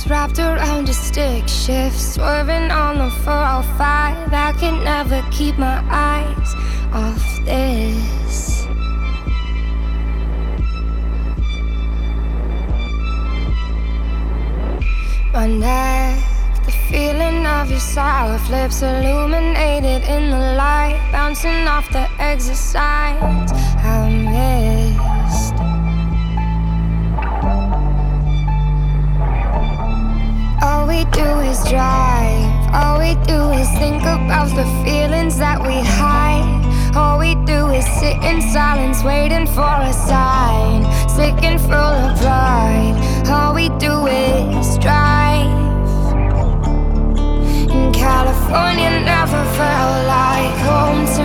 wrapped around a stick shift, swerving on the 405. I can never keep my eyes off this. My neck, the feeling of your soft lips illuminated in the light, bouncing off the exit signs I missed. All we do is drive, all we do is think about the feelings that we hide. All we do is sit in silence, waiting for a sign, sick and full of pride. All we do is drive. And California never felt like home to